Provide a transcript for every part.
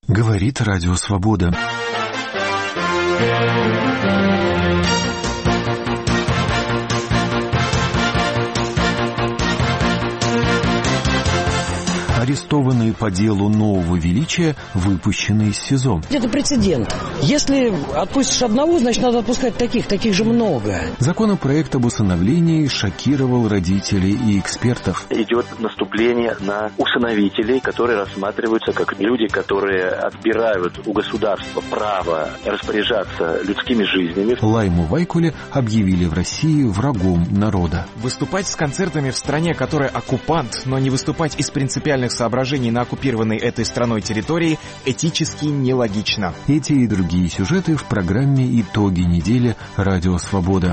Говорит Радио Свобода. Арестованные по делу нового величия, выпущенные из СИЗО. Это прецедент. Если отпустишь одного, значит, надо отпускать таких же много. Законопроект об усыновлении шокировал родителей и экспертов. Идет наступление на усыновителей, которые рассматриваются как люди, которые отбирают у государства право распоряжаться людскими жизнями. Лайму Вайкуле объявили в России врагом народа. Выступать с концертами в стране, которая оккупант, но не выступать из принципиальных соображений на оккупированной этой страной территории этически нелогично. Эти и другие сюжеты в программе «Итоги недели» Радио Свобода.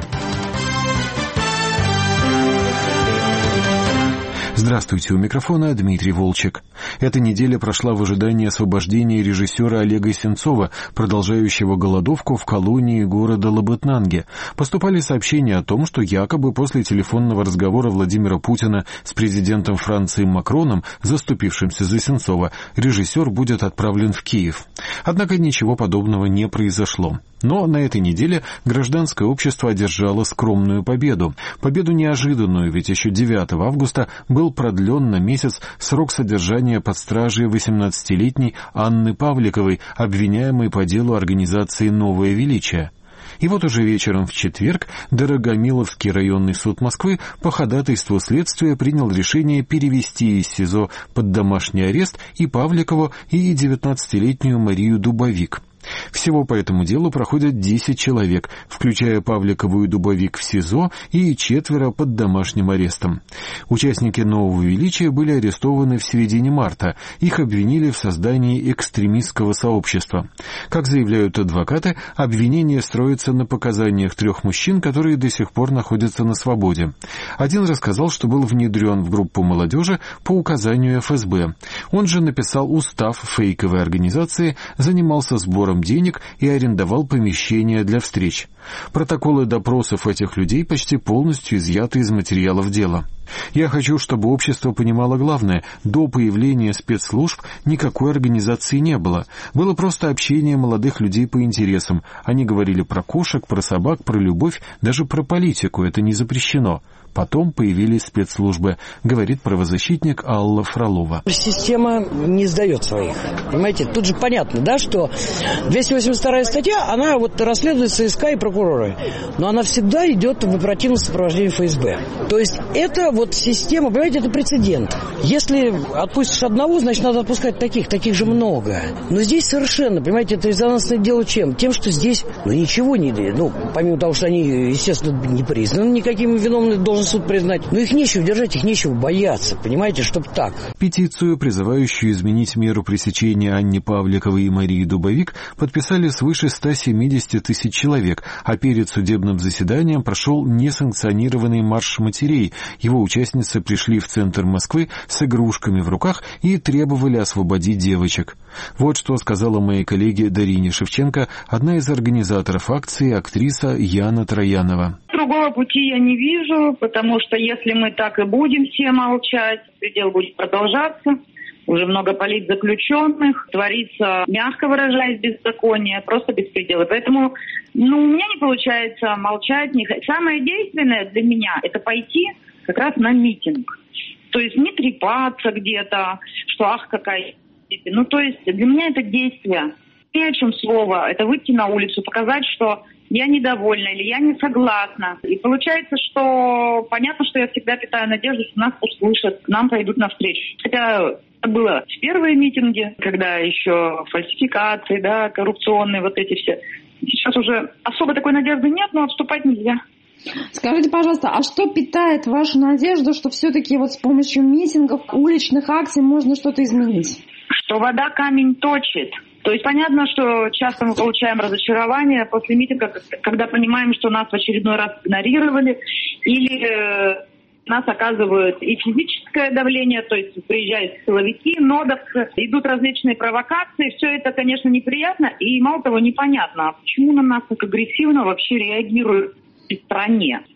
Здравствуйте, у микрофона Дмитрий Волчек. Эта неделя прошла в ожидании освобождения режиссера Олега Сенцова, продолжающего голодовку в колонии города Лабытнанге. Поступали сообщения о том, что якобы после телефонного разговора Владимира Путина с президентом Франции Макроном, заступившимся за Сенцова, режиссер будет отправлен в Киев. Однако ничего подобного не произошло. Но на этой неделе гражданское общество одержало скромную победу. Победу неожиданную, ведь еще 9 августа был продлен на месяц срок содержания под стражей 18-летней Анны Павликовой, обвиняемой по делу организации «Новое величие». И вот уже вечером в четверг Дорогомиловский районный суд Москвы по ходатайству следствия принял решение перевести из СИЗО под домашний арест и Павликову, и 19-летнюю Марию Дубовик. Всего по этому делу проходят 10 человек, включая Павликову и Дубовик в СИЗО и 4 под домашним арестом. Участники «Нового величия» были арестованы в середине марта. Их обвинили в создании экстремистского сообщества. Как заявляют адвокаты, обвинение строится на показаниях 3 мужчин, которые до сих пор находятся на свободе. Один рассказал, что был внедрен в группу молодежи по указанию ФСБ. Он же написал устав фейковой организации, занимался сбором денег и арендовал помещения для встреч. Протоколы допросов этих людей почти полностью изъяты из материалов дела. Я хочу, чтобы общество понимало главное. До появления спецслужб никакой организации не было. Было просто общение молодых людей по интересам. Они говорили про кошек, про собак, про любовь, даже про политику. Это не запрещено. Потом появились спецслужбы, говорит правозащитник Алла Фролова. Система не сдает своих. Понимаете, тут же понятно, да, что 282 статья, она вот расследуется СК и прокуроры. Но она всегда идет в оперативном сопровождении ФСБ. То есть это вот система, понимаете, это прецедент. Если отпустишь одного, значит, надо отпускать таких же много. Но здесь совершенно, понимаете, это резонансное дело чем? Тем, что здесь, ничего не... помимо того, что они, естественно, не признаны никаким виновным, должен суд признать. Но их нечего держать, их нечего бояться, понимаете, чтобы так. Петицию, призывающую изменить меру пресечения Анне Павликовой и Марии Дубовик, подписали свыше 170 тысяч человек, а перед судебным заседанием прошел несанкционированный марш матерей. Его участницы пришли в центр Москвы с игрушками в руках и требовали освободить девочек. Вот что сказала моей коллеге Дарине Шевченко, одна из организаторов акции, актриса Яна Троянова. Другого пути я не вижу, потому что если мы так и будем все молчать, предел будет продолжаться. Уже много политзаключенных, творится, мягко выражаясь, беззаконие, просто беспредел. Поэтому, у меня не получается молчать. Самое действенное для меня – это пойти как раз на митинг. То есть не трепаться где-то, что ах, какая... то есть для меня это действие. Ни о чем слово. Это выйти на улицу, показать, что я недовольна или я не согласна. И получается, что понятно, что я всегда питаю надежду, что нас услышат, нам пойдут навстречу. Хотя это было в первые митинги, когда еще фальсификации, коррупционные вот эти все. Сейчас уже особо такой надежды нет, но отступать нельзя. Скажите, пожалуйста, а что питает вашу надежду, что все-таки вот с помощью митингов, уличных акций можно что-то изменить? Что вода камень точит. То есть понятно, что часто мы получаем разочарование после митинга, когда понимаем, что нас в очередной раз игнорировали, или нас оказывают и физическое давление, то есть приезжают силовики, нодовцы, идут различные провокации. Все это, конечно, неприятно и, мало того, непонятно, почему на нас так агрессивно вообще реагируют в стране.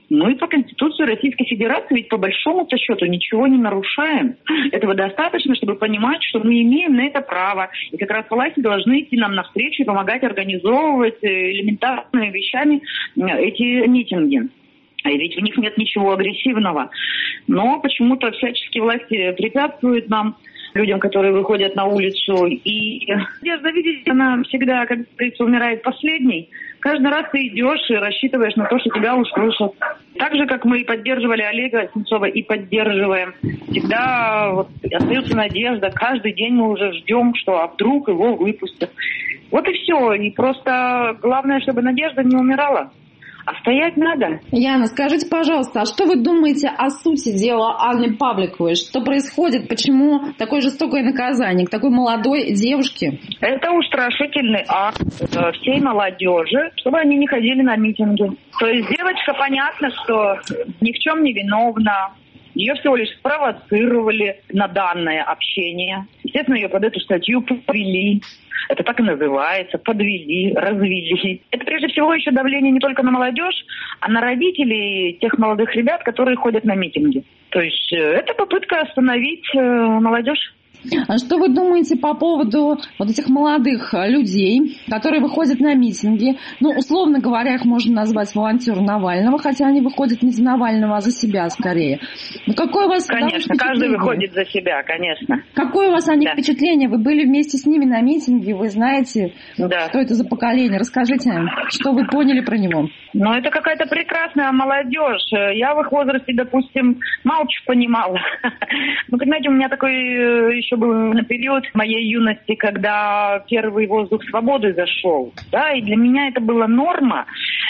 Ну и по Конституции Российской Федерации ведь по большому-то счету ничего не нарушаем. Этого достаточно, чтобы понимать, что мы имеем на это право. И как раз власти должны идти нам навстречу и помогать организовывать элементарными вещами эти митинги. Ведь в них нет ничего агрессивного. Но почему-то всячески власти препятствуют нам, людям, которые выходят на улицу. И надежда, видите, она всегда, как говорится, умирает последней. Каждый раз ты идешь и рассчитываешь на то, что тебя услышат. Так же, как мы и поддерживали Олега Сенцова, и поддерживаем. Всегда вот остается надежда. Каждый день мы уже ждем, что вдруг его выпустят. Вот и все. И просто главное, чтобы надежда не умирала. А стоять надо. Яна, скажите, пожалуйста, а что вы думаете о сути дела Анны Павликовой? Что происходит? Почему такое жестокое наказание к такой молодой девушке? Это устрашительный акт всей молодежи, чтобы они не ходили на митинги. То есть девочка, понятно, что ни в чем не виновна. Ее всего лишь спровоцировали на данное общение. Естественно, ее под эту статью подвели. Это так и называется. Подвели, развели. Это прежде всего еще давление не только на молодежь, а на родителей тех молодых ребят, которые ходят на митинги. То есть это попытка остановить молодежь. А что вы думаете по поводу вот этих молодых людей, которые выходят на митинги? Ну, условно говоря, их можно назвать волонтеры Навального, хотя они выходят не за Навального, а за себя скорее. Но какое у вас Конечно, каждый выходит за себя, конечно. Какое у вас о них впечатление? Вы были вместе с ними на митинге, вы знаете, что это за поколение. Расскажите, что вы поняли про него? Ну, это какая-то прекрасная молодежь. Я в их возрасте, допустим, мало чего понимала. Ну, понимаете, у меня такой еще был период моей юности, когда первый воздух свободы зашел. Да, и для меня это была норма,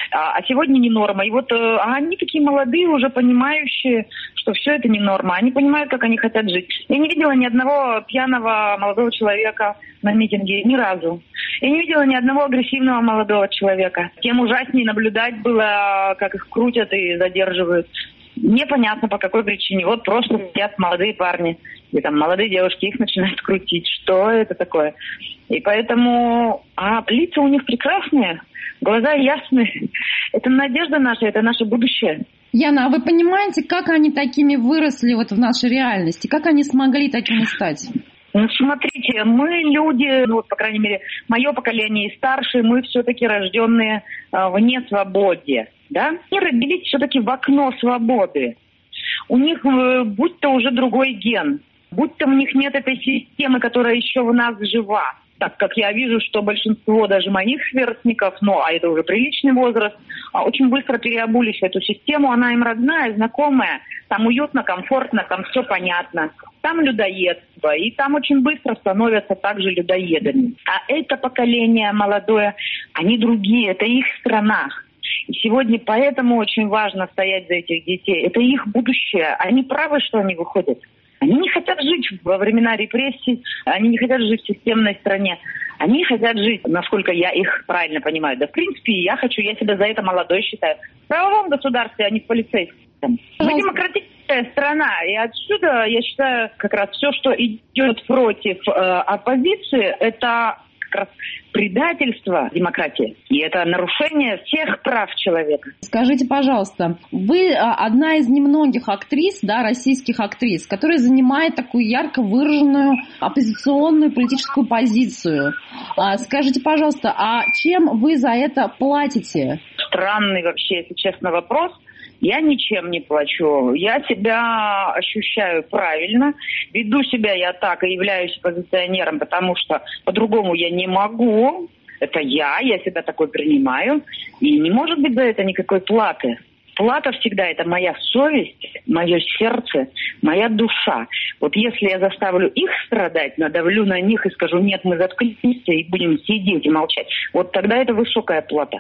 а сегодня не норма. И вот они такие молодые, уже понимающие, что все это не норма. Они понимают, как они хотят жить. Я не видела ни одного пьяного молодого человека на митинге, ни разу. Я не видела ни одного агрессивного молодого человека. Тем ужаснее наблюдать было, как их крутят и задерживают. Непонятно по какой причине. Вот просто сидят молодые парни, и там молодые девушки, их начинают крутить. Что это такое? И поэтому... лица у них прекрасные, глаза ясные. Это надежда наша, это наше будущее. Яна, а вы понимаете, как они такими выросли вот в нашей реальности? Как они смогли такими стать? Ну, смотрите, мы люди, по крайней мере, мое поколение и старшие, мы все-таки рожденные в несвободе, да? Они родились все-таки в окно свободы. У них будь-то уже другой ген, будь-то у них нет этой системы, которая еще в нас жива. Так как я вижу, что большинство даже моих сверстников, а это уже приличный возраст, очень быстро переобулись в эту систему, она им родная, знакомая, там уютно, комфортно, там все понятно. Там людоедство, и там очень быстро становятся также людоедами. А это поколение молодое, они другие, это их страна. И сегодня поэтому очень важно стоять за этих детей. Это их будущее. Они правы, что они выходят. Они не хотят жить во времена репрессий, они не хотят жить в системной стране. Они хотят жить, насколько я их правильно понимаю. Да, в принципе, я себя за это молодой считаю. В правовом государстве, а не в полицейском. Мы демократическая страна, и отсюда, я считаю, как раз все, что идет против оппозиции, это как раз предательство демократии. И это нарушение всех прав человека. Скажите, пожалуйста, вы одна из немногих актрис, российских актрис, которая занимает такую ярко выраженную оппозиционную политическую позицию. Скажите, пожалуйста, а чем вы за это платите? Странный вообще, если честно, вопрос. Я ничем не плачу. Я себя ощущаю правильно. Веду себя я так и являюсь оппозиционером, потому что по-другому я не могу. Это я себя такой принимаю. И не может быть за это никакой платы. Плата всегда это моя совесть, мое сердце, моя душа. Вот если я заставлю их страдать, надавлю на них и скажу, нет, мы заткнемся и будем сидеть и молчать, вот тогда это высокая плата.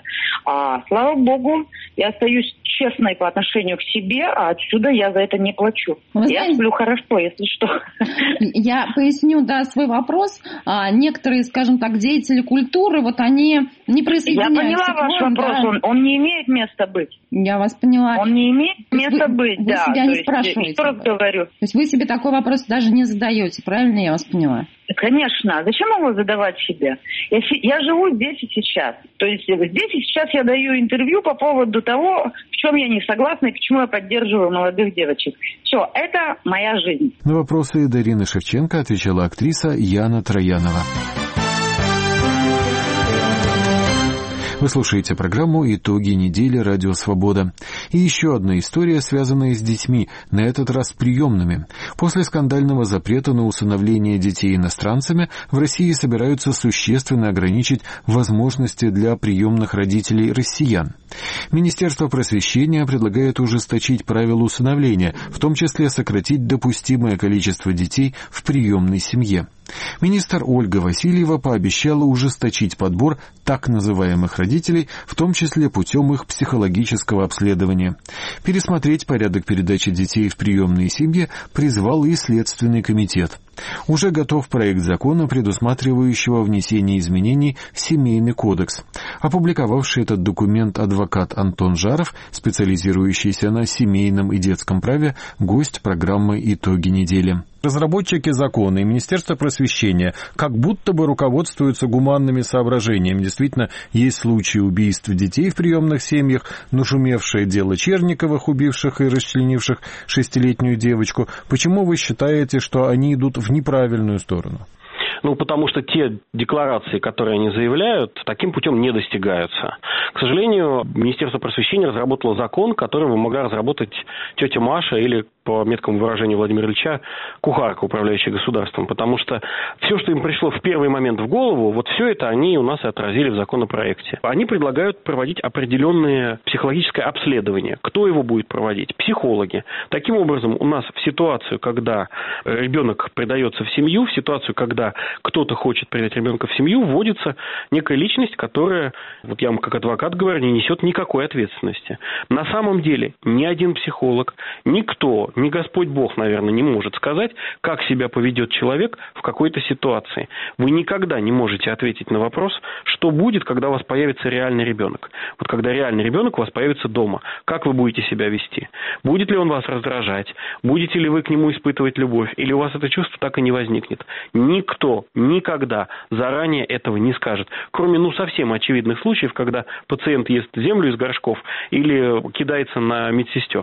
А слава богу, я остаюсь честной по отношению к себе, а отсюда я за это не плачу. Я сплю хорошо, если что. Я поясню, свой вопрос. Некоторые, скажем так, деятели культуры, они не присоединяются. Я поняла ваш вопрос, он не имеет места быть. Я вас поняла. поняла. Он не имеет места быть, вы да. себя не спрашиваете. Еще раз говорю. То есть вы себе такой вопрос даже не задаете, правильно я вас поняла? Конечно. Зачем его задавать себе? Я живу здесь и сейчас. То есть здесь и сейчас я даю интервью по поводу того, в чем я не согласна и почему я поддерживаю молодых девочек. Все, это моя жизнь. На вопросы Дарины Шевченко отвечала актриса Яна Троянова. Вы слушаете программу «Итоги недели. Радио Свобода». И еще одна история, связанная с детьми, на этот раз приемными. После скандального запрета на усыновление детей иностранцами в России собираются существенно ограничить возможности для приемных родителей россиян. Министерство просвещения предлагает ужесточить правила усыновления, в том числе сократить допустимое количество детей в приемной семье. Министр Ольга Васильева пообещала ужесточить подбор так называемых родителей, в том числе путем их психологического обследования. Пересмотреть порядок передачи детей в приемные семьи призвал и Следственный комитет. Уже готов проект закона, предусматривающего внесение изменений в Семейный кодекс. Опубликовавший этот документ адвокат Антон Жаров, специализирующийся на семейном и детском праве, гость программы «Итоги недели». Разработчики закона и Министерство просвещения как будто бы руководствуются гуманными соображениями. Действительно, есть случаи убийств детей в приемных семьях, нашумевшее дело Черниковых, убивших и расчленивших 6-летнюю девочку. Почему вы считаете, что они идут в неправильную сторону? Потому что те декларации, которые они заявляют, таким путем не достигаются. К сожалению, Министерство просвещения разработало закон, который могла разработать тетя Маша или, по меткому выражению Владимира Ильича, кухарка, управляющая государством. Потому что все, что им пришло в первый момент в голову, вот все это они у нас и отразили в законопроекте. Они предлагают проводить определенное психологическое обследование. Кто его будет проводить? Психологи. Таким образом, у нас в ситуацию, когда ребенок предается в семью, в ситуацию, когда кто-то хочет передать ребенка в семью, вводится некая личность, которая, вот я вам как адвокат говорю, не несет никакой ответственности. На самом деле ни один психолог, никто, ни Господь Бог, наверное, не может сказать, как себя поведет человек в какой-то ситуации. Вы никогда не можете ответить на вопрос, что будет, когда у вас появится реальный ребенок. Вот когда реальный ребенок у вас появится дома, как вы будете себя вести? Будет ли он вас раздражать? Будете ли вы к нему испытывать любовь? Или у вас это чувство так и не возникнет? Никто никогда заранее этого не скажет. Кроме, совсем очевидных случаев, когда пациент ест землю из горшков или кидается на медсестер.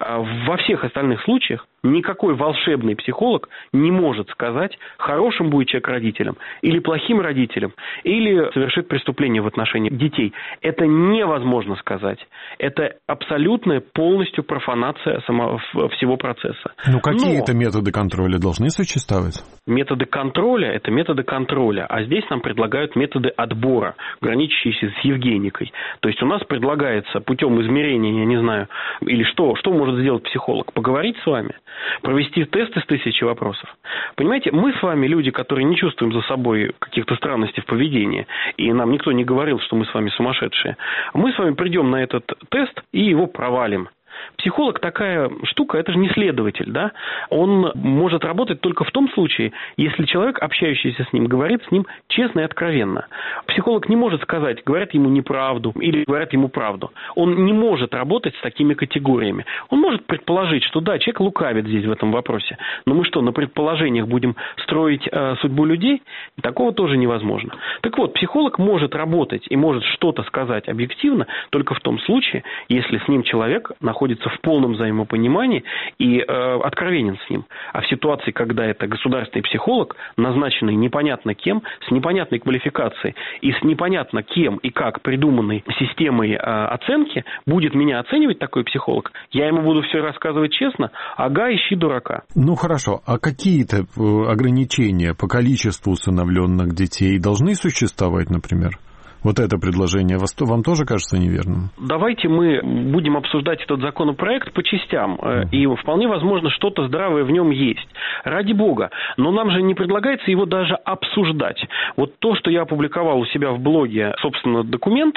Во всех остальных случаях никакой волшебный психолог не может сказать, хорошим будет человек родителем или плохим родителем, или совершит преступление в отношении детей. Это невозможно сказать. Это абсолютная полностью профанация всего процесса. Какие-то методы контроля должны существовать? Методы контроля – это методы контроля, а здесь нам предлагают методы отбора, граничащиеся с Евгеникой. То есть у нас предлагается путем измерения, я не знаю, или что может сделать психолог? Поговорить с вами? Провести тест из 1000 вопросов. Понимаете, мы с вами люди, которые не чувствуем за собой каких-то странностей в поведении, и нам никто не говорил, что мы с вами сумасшедшие. Мы с вами придем на этот тест и его провалим. Психолог такая штука, это же не следователь, да? Он может работать только в том случае, если человек, общающийся с ним, говорит с ним честно и откровенно. Психолог не может сказать, говорят ему неправду или говорят ему правду. Он не может работать с такими категориями. Он может предположить, что да, человек лукавит здесь в этом вопросе. Но мы что, на предположениях будем строить судьбу людей? Такого тоже невозможно. Так вот, психолог может работать и может что-то сказать объективно только в том случае, если с ним человек находится в полном взаимопонимании и откровенен с ним. А в ситуации, когда это государственный психолог, назначенный непонятно кем, с непонятной квалификацией и с непонятно кем и как придуманной системой оценки, будет меня оценивать такой психолог, я ему буду все рассказывать честно, ага, ищи дурака. Хорошо, а какие-то ограничения по количеству усыновленных детей должны существовать, например? Вот это предложение вам тоже кажется неверным? Давайте мы будем обсуждать этот законопроект по частям. И вполне возможно, что-то здравое в нем есть. Ради бога. Но нам же не предлагается его даже обсуждать. Вот то, что я опубликовал у себя в блоге, собственно, документ,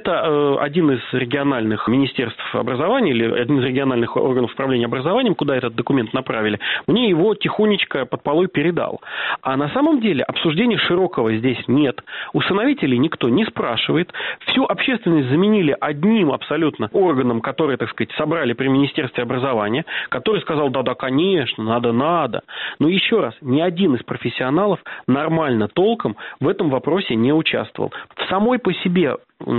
это один из региональных министерств образования или один из региональных органов управления образованием, куда этот документ направили, мне его тихонечко под полой передал. А на самом деле обсуждения широкого здесь нет. Усыновителей никто не спрашивает. Всю общественность заменили одним абсолютно органом, который, так сказать, собрали при Министерстве образования, который сказал, да, конечно, надо. Но еще раз, ни один из профессионалов нормально, толком в этом вопросе не участвовал. В самой по себе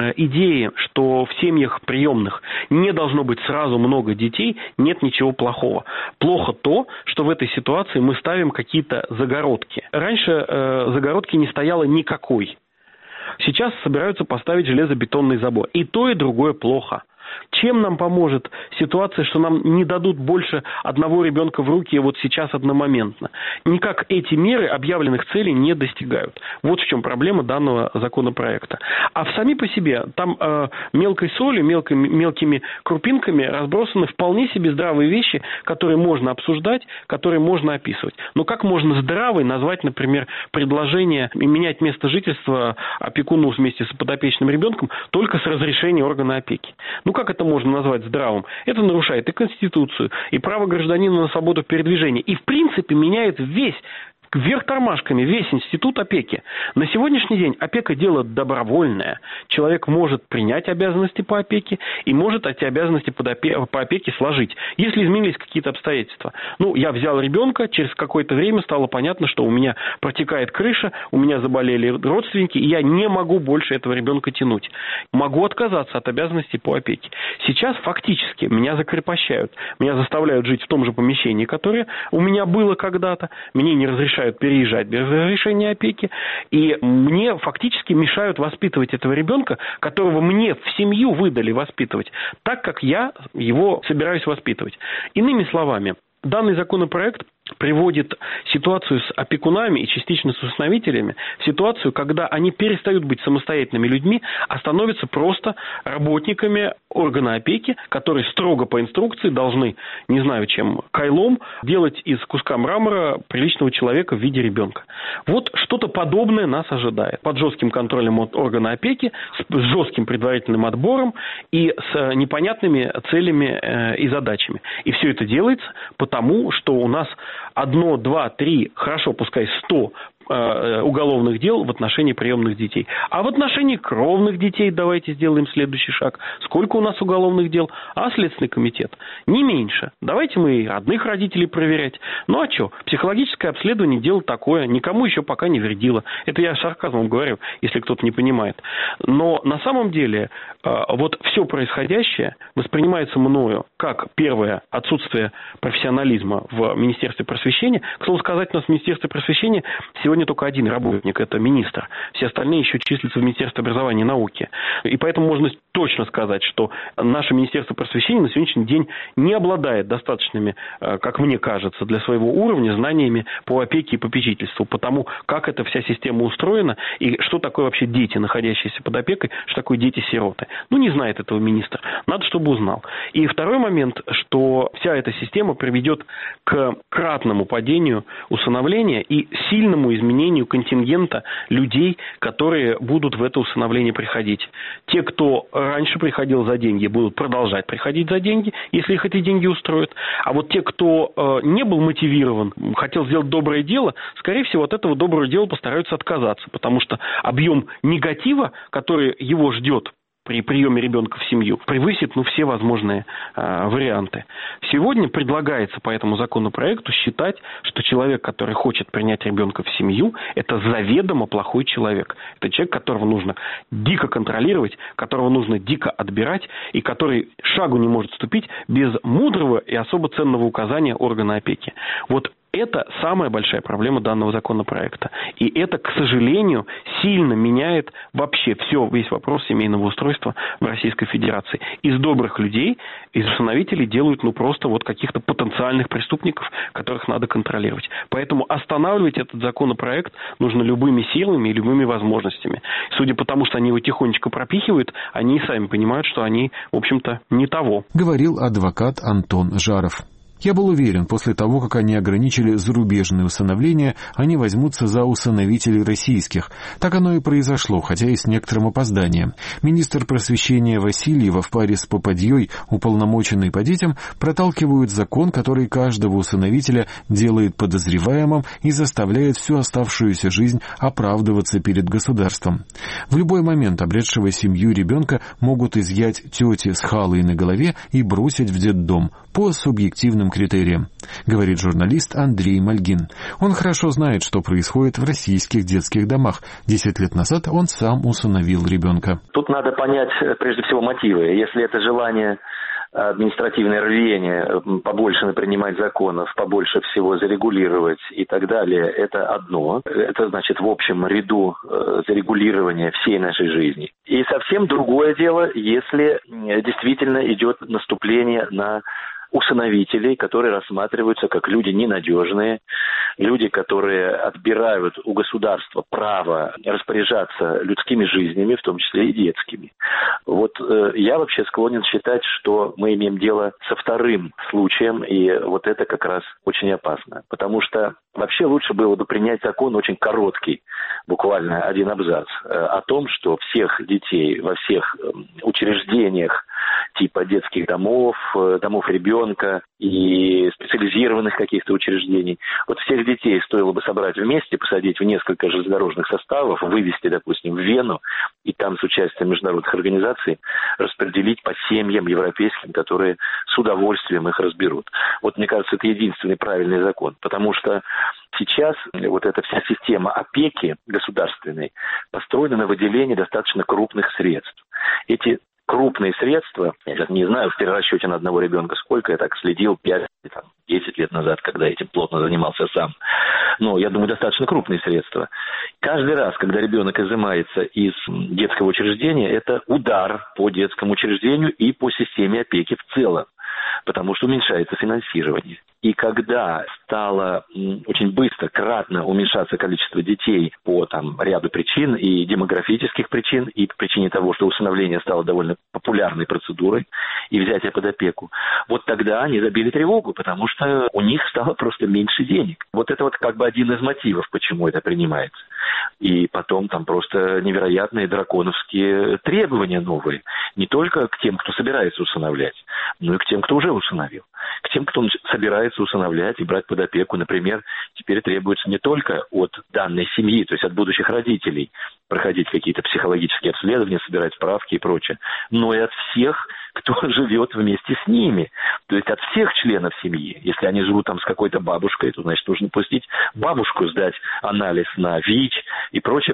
идеи, что в семьях приемных не должно быть сразу много детей, нет ничего плохого. Плохо то, что в этой ситуации мы ставим какие-то загородки. Раньше загородки не стояло никакой. Сейчас собираются поставить железобетонный забор. И то, и другое плохо. Чем нам поможет ситуация, что нам не дадут больше одного ребенка в руки вот сейчас одномоментно? Никак эти меры объявленных целей не достигают. Вот в чем проблема данного законопроекта. А в сами по себе там мелкой солью, мелкими крупинками разбросаны вполне себе здравые вещи, которые можно обсуждать, которые можно описывать. Но как можно здравой назвать, например, предложение менять место жительства опекуну вместе с подопечным ребенком только с разрешения органа опеки? Ну, как это можно назвать здравым? Это нарушает и Конституцию, и право гражданина на свободу передвижения. И, в принципе, меняет вверх тормашками весь институт опеки. На сегодняшний день опека – дело добровольное. Человек может принять обязанности по опеке и может эти обязанности по опеке сложить, если изменились какие-то обстоятельства. Ну, я взял ребенка, через какое-то время стало понятно, что у меня протекает крыша, у меня заболели родственники, и я не могу больше этого ребенка тянуть. Могу отказаться от обязанностей по опеке. Сейчас фактически меня закрепощают, меня заставляют жить в том же помещении, которое у меня было когда-то, мне не разрешают переезжать без разрешения опеки, и мне фактически мешают воспитывать этого ребенка, которого мне в семью выдали воспитывать, так как я его собираюсь воспитывать. Иными словами, данный законопроект приводит ситуацию с опекунами и частично с усыновителями в ситуацию, когда они перестают быть самостоятельными людьми, а становятся просто работниками органа опеки, которые строго по инструкции должны, не знаю чем, кайлом делать из куска мрамора приличного человека в виде ребенка. Вот что-то подобное нас ожидает. Под жестким контролем от органа опеки, с жестким предварительным отбором и с непонятными целями и задачами. И все это делается потому, что у нас 1, 2, 3, хорошо, пускай 100 уголовных дел в отношении приемных детей. А в отношении кровных детей давайте сделаем следующий шаг. Сколько у нас уголовных дел? А Следственный комитет? Не меньше. Давайте мы и родных родителей проверять. Ну а что? Психологическое обследование дело такое. Никому еще пока не вредило. Это я сарказмом говорю, если кто-то не понимает. Но на самом деле вот все происходящее воспринимается мною как, первое, отсутствие профессионализма в Министерстве просвещения. К слову сказать, у нас в Министерстве просвещения сегодня только один работник, это министр. Все остальные еще числятся в Министерстве образования и науки. И поэтому можно точно сказать, что наше Министерство просвещения на сегодняшний день не обладает достаточными, как мне кажется, для своего уровня знаниями по опеке и попечительству, потому как эта вся система устроена и что такое вообще дети, находящиеся под опекой, что такое дети-сироты. Ну, не знает этого министр. Надо, чтобы узнал. И второй момент, что вся эта система приведет к кратному падению усыновления и сильному изменению контингента людей, которые будут в это усыновление приходить. Те, кто раньше приходил за деньги, будут продолжать приходить за деньги, если их эти деньги устроят. А вот те, кто не был мотивирован, хотел сделать доброе дело, скорее всего, от этого доброго дела постараются отказаться, потому что объем негатива, который его ждет при приеме ребенка в семью, превысит все возможные варианты. Сегодня предлагается по этому законопроекту считать, что человек, который хочет принять ребенка в семью, это заведомо плохой человек. Это человек, которого нужно дико контролировать, которого нужно дико отбирать, и который шагу не может ступить без мудрого и особо ценного указания органа опеки. Вот это самая большая проблема данного законопроекта. И это, к сожалению, сильно меняет вообще весь вопрос семейного устройства в Российской Федерации. Из добрых людей, из усыновителей делают просто каких-то потенциальных преступников, которых надо контролировать. Поэтому останавливать этот законопроект нужно любыми силами и любыми возможностями. Судя по тому, что они его тихонечко пропихивают, они и сами понимают, что они, в общем-то, не того. Говорил адвокат Антон Жаров. Я был уверен, после того, как они ограничили зарубежные усыновления, они возьмутся за усыновителей российских. Так оно и произошло, хотя и с некоторым опозданием. Министр просвещения Васильева в паре с попадьей, уполномоченной по детям, проталкивают закон, который каждого усыновителя делает подозреваемым и заставляет всю оставшуюся жизнь оправдываться перед государством. В любой момент обретшего семью ребенка могут изъять тети с халой на голове и бросить в детдом по субъективным критериям, говорит журналист Андрей Мальгин. Он хорошо знает, что происходит в российских детских домах. 10 лет назад он сам усыновил ребенка. Тут надо понять, прежде всего, мотивы. Если это желание, административное рвение, побольше принимать законов, побольше всего зарегулировать и так далее, это одно. Это значит в общем ряду зарегулирования всей нашей жизни. И совсем другое дело, если действительно идет наступление на усыновителей, которые рассматриваются как люди ненадежные, люди, которые отбирают у государства право распоряжаться людскими жизнями, в том числе и детскими. Вот я вообще склонен считать, что мы имеем дело со вторым случаем, и вот это как раз очень опасно. Потому что вообще лучше было бы принять закон очень короткий, буквально один абзац, о том, что всех детей во всех учреждениях типа детских домов, домов ребенка и специализированных каких-то учреждений. Вот всех детей стоило бы собрать вместе, посадить в несколько железнодорожных составов, вывести, допустим, в Вену, и там с участием международных организаций распределить по семьям европейским, которые с удовольствием их разберут. Вот, мне кажется, это единственный правильный закон, потому что сейчас вот эта вся система опеки государственной построена на выделении достаточно крупных средств. Эти крупные средства, я сейчас не знаю в перерасчете на одного ребенка сколько, я так следил 5-10 лет назад, когда этим плотно занимался сам. Но я думаю, достаточно крупные средства. Каждый раз, когда ребенок изымается из детского учреждения, это удар по детскому учреждению и по системе опеки в целом, потому что уменьшается финансирование. И когда стало очень быстро, кратно уменьшаться количество детей по ряду причин, и демографических причин, и по причине того, что усыновление стало довольно популярной процедурой, и взятие под опеку, вот тогда они забили тревогу, потому что у них стало просто меньше денег. Вот это вот как бы один из мотивов, почему это принимается. И потом там просто невероятные драконовские требования новые. Не только к тем, кто собирается усыновлять, но и к тем, кто уже усыновил. К тем, кто собирается усыновлять и брать под опеку, например, теперь требуется не только от данной семьи, то есть от будущих родителей, проходить какие-то психологические обследования, собирать справки и прочее, но и от всех, кто живет вместе с ними. То есть от всех членов семьи. Если они живут там с какой-то бабушкой, то, значит, нужно пустить бабушку сдать анализ на ВИЧ и прочее.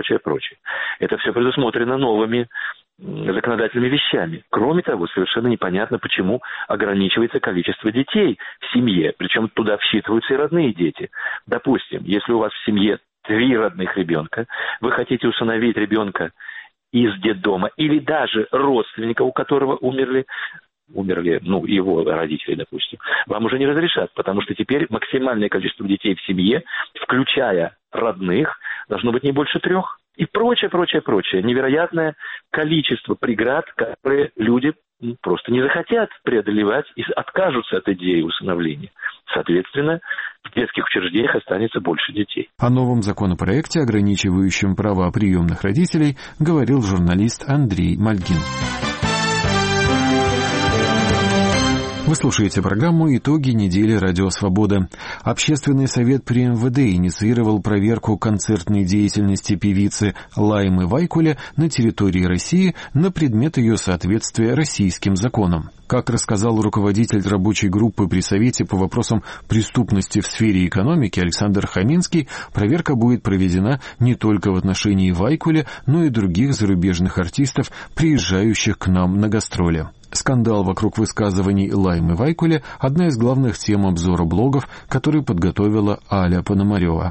Это все предусмотрено новыми законодательными вещами. Кроме того, совершенно непонятно, почему ограничивается количество детей в семье, причем туда всчитываются и родные дети. Допустим, если у вас в семье 3 родных ребенка, вы хотите усыновить ребенка из детдома или даже родственника, у которого умерли, его родители, допустим, вам уже не разрешат, потому что теперь максимальное количество детей в семье, включая родных, должно быть не больше 3. И прочее. Невероятное количество преград, которые люди просто не захотят преодолевать и откажутся от идеи усыновления. Соответственно, в детских учреждениях останется больше детей. О новом законопроекте, ограничивающем права приемных родителей, говорил журналист Андрей Мальгин. Вы слушаете программу «Итоги недели Радио Свобода». Общественный совет при МВД инициировал проверку концертной деятельности певицы Лаймы Вайкуле на территории России на предмет ее соответствия российским законам. Как рассказал руководитель рабочей группы при Совете по вопросам преступности в сфере экономики Александр Хаминский, проверка будет проведена не только в отношении Вайкуле, но и других зарубежных артистов, приезжающих к нам на гастроли. Скандал вокруг высказываний Лаймы Вайкуле – одна из главных тем обзора блогов, который подготовила Аля Пономарева.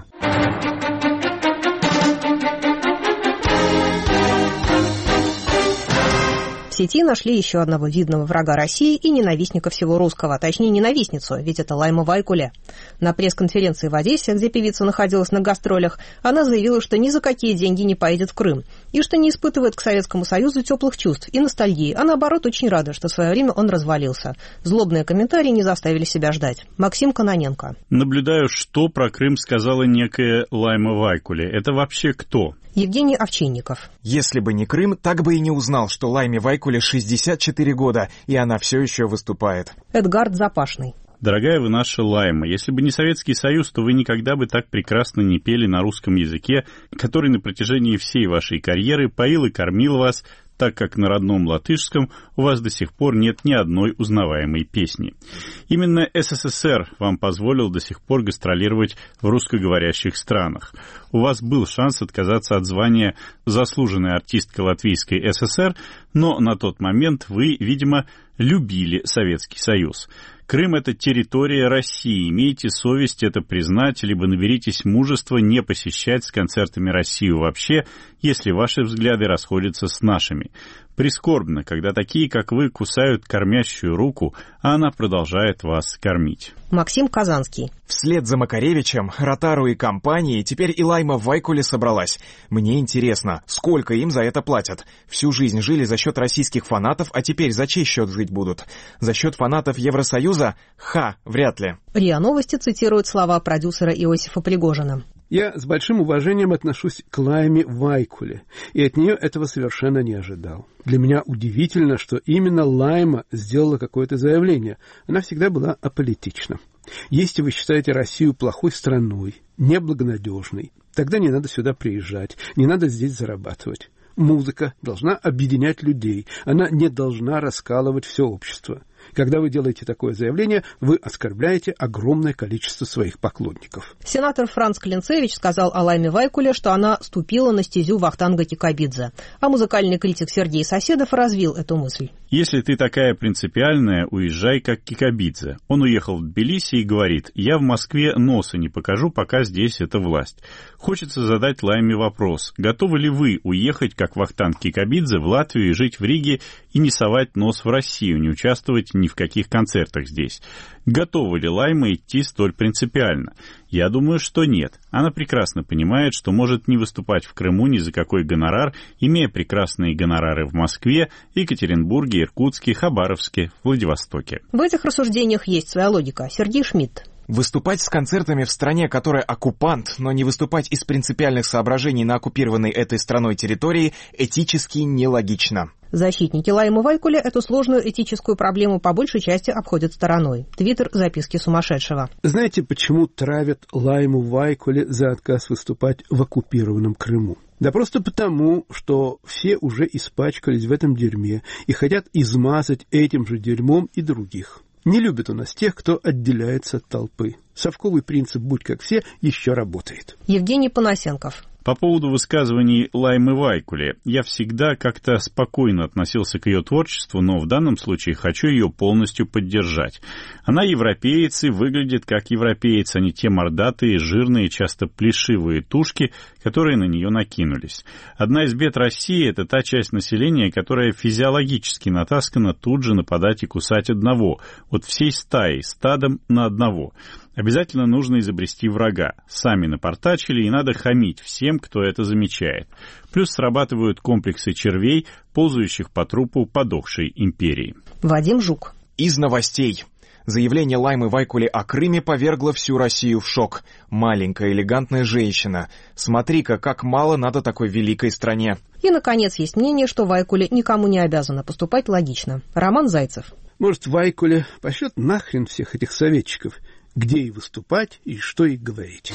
сети нашли еще одного видного врага России и ненавистника всего русского, точнее ненавистницу, ведь это Лайма Вайкуле. На пресс-конференции в Одессе, где певица находилась на гастролях, она заявила, что ни за какие деньги не поедет в Крым, и что не испытывает к Советскому Союзу теплых чувств и ностальгии, а наоборот очень рада, что в свое время он развалился. Злобные комментарии не заставили себя ждать. Максим Кононенко. Наблюдаю, что про Крым сказала некая Лайма Вайкуле. Это вообще кто? Евгений Овчинников. Если бы не Крым, так бы и не узнал, что Лайме Вайкуле 64 года, и она все еще выступает. Эдгард Запашный. Дорогая вы наша Лайма, если бы не Советский Союз, то вы никогда бы так прекрасно не пели на русском языке, который на протяжении всей вашей карьеры поил и кормил вас, так как на родном латышском у вас до сих пор нет ни одной узнаваемой песни. Именно СССР вам позволил до сих пор гастролировать в русскоговорящих странах. У вас был шанс отказаться от звания «заслуженная артистка Латвийской ССР», но на тот момент вы, видимо, любили Советский Союз. Крым — это территория России. Имейте совесть это признать, либо наберитесь мужества не посещать с концертами Россию вообще, если ваши взгляды расходятся с нашими. Прискорбно, когда такие, как вы, кусают кормящую руку, а она продолжает вас кормить. Максим Казанский. Вслед за Макаревичем, Ротару и компанией теперь и Лайма Вайкуле собралась. Мне интересно, сколько им за это платят? Всю жизнь жили за счет российских фанатов, а теперь за чей счет жить будут? За счет фанатов Евросоюза? Вряд ли. РИА Новости цитирует слова продюсера Иосифа Пригожина. Я с большим уважением отношусь к Лайме Вайкуле, и от нее этого совершенно не ожидал. Для меня удивительно, что именно Лайма сделала какое-то заявление. Она всегда была аполитична. Если вы считаете Россию плохой страной, неблагонадежной, тогда не надо сюда приезжать, не надо здесь зарабатывать. Музыка должна объединять людей, она не должна раскалывать все общество. Когда вы делаете такое заявление, вы оскорбляете огромное количество своих поклонников. Сенатор Франц Клинцевич сказал о Лайме Вайкуле, что она ступила на стезю Вахтанга Кикабидзе. А музыкальный критик Сергей Соседов развил эту мысль. Если ты такая принципиальная, уезжай как Кикабидзе. Он уехал в Тбилиси и говорит: я в Москве носа не покажу, пока здесь эта власть. Хочется задать Лайме вопрос: готовы ли вы уехать как Вахтанг Кикабидзе в Латвию и жить в Риге и не совать нос в Россию, не участвовать ни в каких концертах здесь? Готова ли Лайма идти столь принципиально? Я думаю, что нет. Она прекрасно понимает, что может не выступать в Крыму ни за какой гонорар, имея прекрасные гонорары в Москве, Екатеринбурге, Иркутске, Хабаровске, Владивостоке. В этих рассуждениях есть своя логика. Сергей Шмидт. Выступать с концертами в стране, которая оккупант, но не выступать из принципиальных соображений на оккупированной этой страной территории, этически нелогично. Защитники Лаймы Вайкуле эту сложную этическую проблему по большей части обходят стороной. Твиттер «Записки сумасшедшего». Знаете, почему травят Лайму Вайкуле за отказ выступать в оккупированном Крыму? Да просто потому, что все уже испачкались в этом дерьме и хотят измазать этим же дерьмом и других. Не любят у нас тех, кто отделяется от толпы. Совковый принцип «будь как все» еще работает. Евгений Панасенков. По поводу высказываний Лаймы Вайкуле. Я всегда как-то спокойно относился к ее творчеству, но в данном случае хочу ее полностью поддержать. Она европеец и выглядит как европеец, а не те мордатые, жирные, часто плешивые тушки, которые на нее накинулись. Одна из бед России — это та часть населения, которая физиологически натаскана тут же нападать и кусать одного, вот всей стаей, стадом на одного. Обязательно нужно изобрести врага. Сами напортачили, и надо хамить всем, кто это замечает. Плюс срабатывают комплексы червей, ползающих по трупу подохшей империи. Вадим Жук. Из новостей. Заявление Лаймы Вайкуле о Крыме повергло всю Россию в шок. Маленькая элегантная женщина. Смотри-ка, как мало надо такой великой стране. И, наконец, есть мнение, что Вайкуле никому не обязана поступать логично. Роман Зайцев. Может, Вайкуле пошлет нахрен всех этих советчиков? Где и выступать, и что и говорить.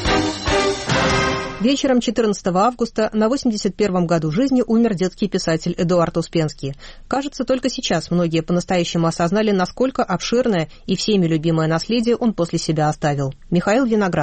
Вечером 14 августа на 81-м году жизни умер детский писатель Эдуард Успенский. Кажется, только сейчас многие по-настоящему осознали, насколько обширное и всеми любимое наследие он после себя оставил. Михаил Виноградов.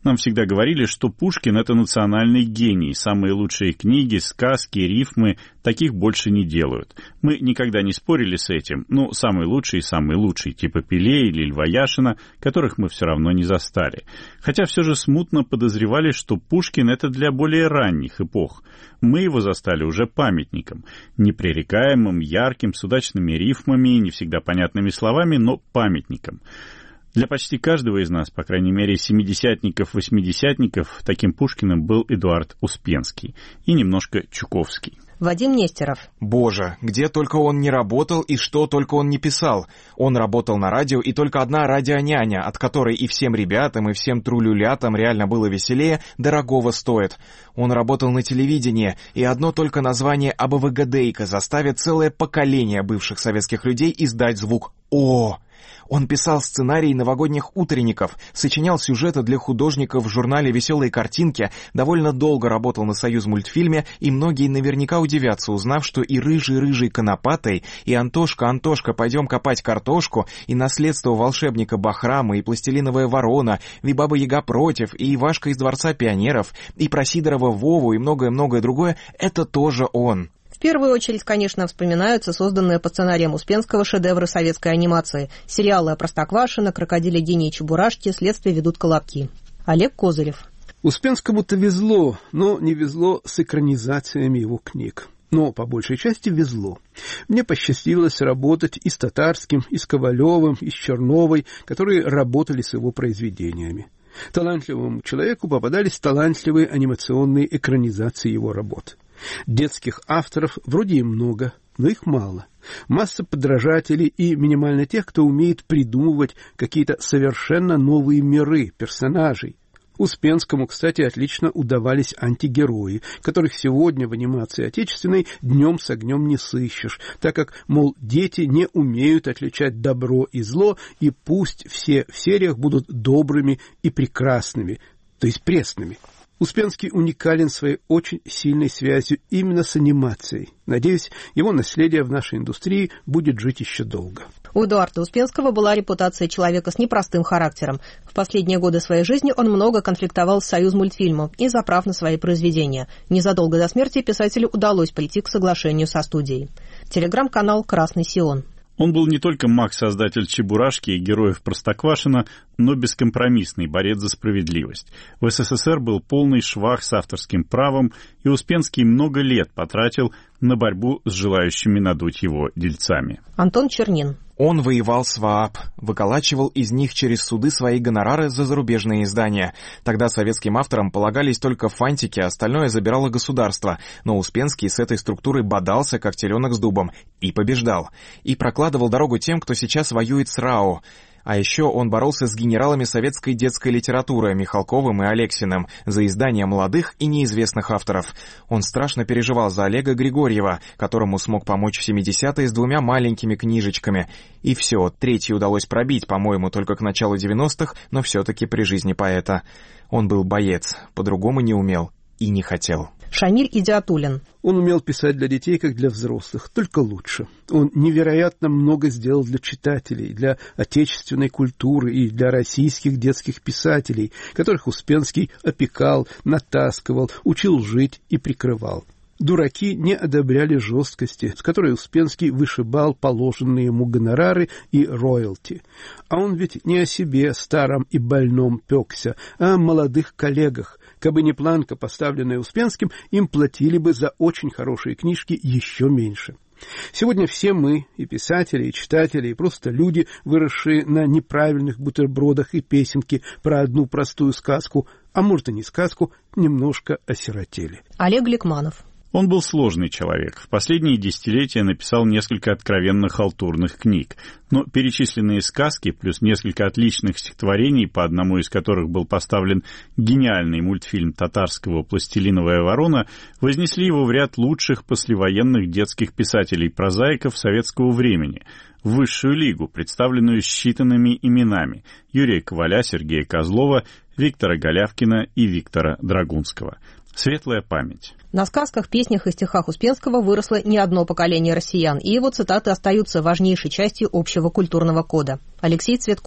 Нам всегда говорили, что Пушкин — это национальный гений, самые лучшие книги, сказки, рифмы, таких больше не делают. Мы никогда не спорили с этим, но самый лучший, типа Пеле или Льва Яшина, которых мы все равно не застали. Хотя все же смутно подозревали, что Пушкин — это для более ранних эпох. Мы его застали уже памятником, непререкаемым, ярким, с удачными рифмами, не всегда понятными словами, но памятником. Для почти каждого из нас, по крайней мере, семидесятников, восьмидесятников, таким Пушкиным был Эдуард Успенский и немножко Чуковский. Вадим Нестеров. Боже, где только он не работал и что только он не писал. Он работал на радио, и только одна радионяня, от которой и всем ребятам, и всем трулюлятам реально было веселее, дорогого стоит. Он работал на телевидении, и одно только название «Абавыгадейка» заставит целое поколение бывших советских людей издать звук «О». Он писал сценарии новогодних утренников, сочинял сюжеты для художников в журнале «Веселые картинки», довольно долго работал на «Союзмультфильме», и многие наверняка удивятся, узнав, что и «Рыжий-рыжий конопатый», и «Антошка, пойдем копать картошку», и «Наследство волшебника Бахрама», и «Пластилиновая ворона», и «Баба-Яга против», и «Ивашка из Дворца пионеров», и про Сидорова Вову, и многое-многое другое — это тоже он. В первую очередь, конечно, вспоминаются созданные по сценариям Успенского шедевры советской анимации. Сериалы о Простоквашино, Крокодиле Гене и Чебурашке, «Следствие ведут колобки». Олег Козырев. Успенскому-то везло, но не везло с экранизациями его книг. Но по большей части везло. Мне посчастливилось работать и с Татарским, и с Ковалевым, и с Черновой, которые работали с его произведениями. Талантливому человеку попадались талантливые анимационные экранизации его работ. Детских авторов вроде и много, но их мало. Масса подражателей и минимально тех, кто умеет придумывать какие-то совершенно новые миры, персонажей. Успенскому, кстати, отлично удавались антигерои, которых сегодня в анимации отечественной днем с огнем не сыщешь, так как, мол, дети не умеют отличать добро и зло, и пусть все в сериях будут добрыми и прекрасными, то есть пресными. Успенский уникален своей очень сильной связью именно с анимацией. Надеюсь, его наследие в нашей индустрии будет жить еще долго. У Эдуарда Успенского была репутация человека с непростым характером. В последние годы своей жизни он много конфликтовал с Союзмультфильмом из-за прав на свои произведения. Незадолго до смерти писателю удалось прийти к соглашению со студией. Телеграм-канал «Красный Сион». Он был не только маг-создатель Чебурашки и героев Простоквашино, но бескомпромиссный борец за справедливость. В СССР был полный швах с авторским правом, и Успенский много лет потратил на борьбу с желающими надуть его дельцами. Антон Чернин. Он воевал с ВААП, выколачивал из них через суды свои гонорары за зарубежные издания. Тогда советским авторам полагались только фантики, остальное забирало государство. Но Успенский с этой структурой бодался, как теленок с дубом, и побеждал. И прокладывал дорогу тем, кто сейчас воюет с РАО. А еще он боролся с генералами советской детской литературы Михалковым и Алексиным за издание молодых и неизвестных авторов. Он страшно переживал за Олега Григорьева, которому смог помочь в 70-е с 2 маленькими книжечками. И все, 3-й удалось пробить, по-моему, только к началу 90-х, но все-таки при жизни поэта. Он был боец, по-другому не умел и не хотел. Шамиль Идиатуллин. Он умел писать для детей, как для взрослых, только лучше. Он невероятно много сделал для читателей, для отечественной культуры и для российских детских писателей, которых Успенский опекал, натаскивал, учил жить и прикрывал. Дураки не одобряли жесткости, с которой Успенский вышибал положенные ему гонорары и роялти. А он ведь не о себе, старом и больном, пекся, а о молодых коллегах. Кабы не планка, поставленная Успенским, им платили бы за очень хорошие книжки еще меньше. Сегодня все мы, и писатели, и читатели, и просто люди, выросшие на неправильных бутербродах и песенки про одну простую сказку, а может и не сказку, немножко осиротели. Олег Ликманов. Он был сложный человек. В последние десятилетия написал несколько откровенно халтурных книг. Но перечисленные сказки, плюс несколько отличных стихотворений, по одному из которых был поставлен гениальный мультфильм Татарского «Пластилиновая ворона», вознесли его в ряд лучших послевоенных детских писателей-прозаиков советского времени, в высшую лигу, представленную считанными именами Юрия Коваля, Сергея Козлова, Виктора Голявкина и Виктора Драгунского. Светлая память. На сказках, песнях и стихах Успенского выросло не одно поколение россиян, и его цитаты остаются важнейшей частью общего культурного кода. Алексей Цветков.